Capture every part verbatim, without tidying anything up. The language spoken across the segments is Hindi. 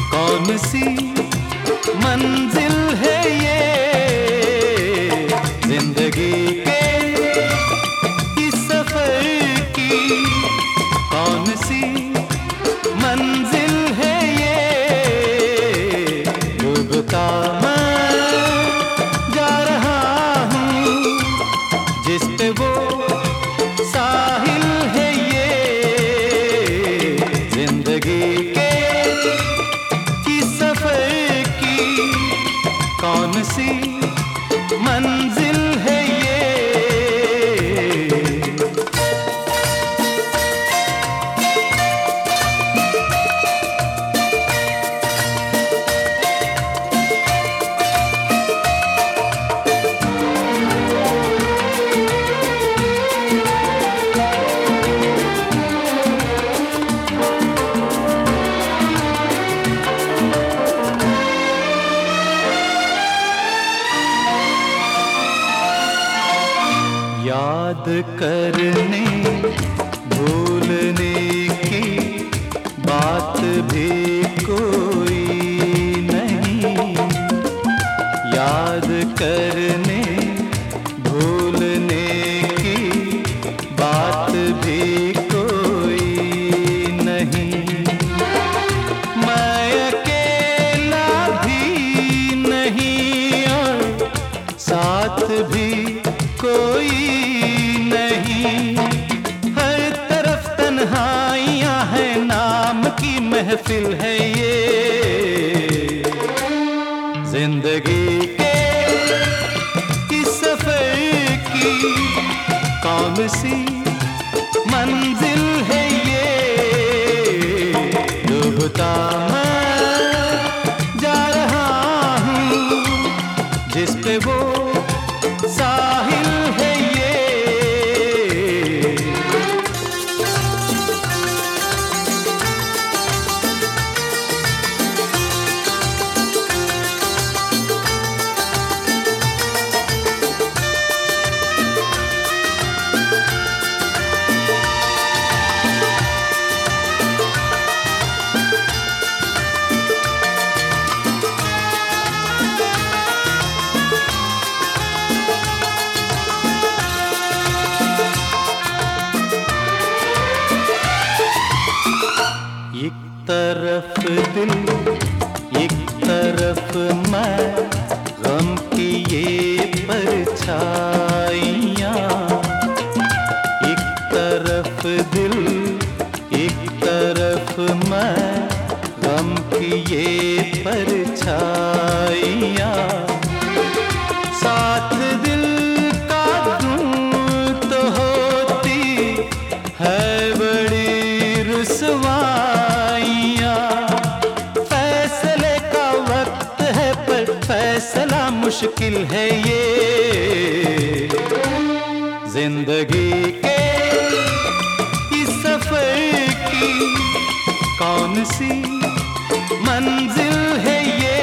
कौन सी मंजिल है ये जिंदगी के इस सफर की, कौन सी मंजिल है ये डूबता मैं जा रहा हूँ, जिस पे वो साहिल है ये जिंदगी के कौन सी मंजिल है ये। याद करने भूलने की बात भी कोई नहीं, याद करने भूलने की बात भी कोई नहीं। मैं अकेला भी नहीं और साथ भी कोई नहीं, हर तरफ तन्हाइयां हैं, नाम की महफिल है ये जिंदगी के इस सफर की, कौन सी मंजिल है ये डूबता मैं जा रहा हूँ, जिस पे वो साहिल है ये। एक तरफ दिल एक तरफ मैं, गम की ये परछाइयाँ, एक तरफ दिल एक तरफ मैं, गम की ये परछाइयाँ, साथ दिल का दूं तो होती है बड़ी रुसवाइयाँ। फैसले का वक्त है पर फैसला मुश्किल है ये जिंदगी के इस सफर की, कौन सी मंजिल है ये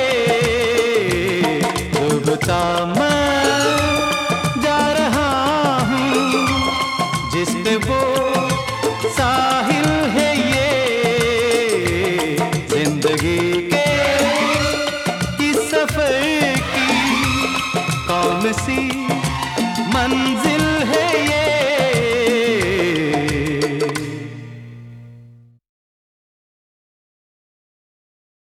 डूबता मैं जा रहा हूँ, जिस पे वो साहिल है ये जिंदगी के इस सफर की, कौन सी मंजिल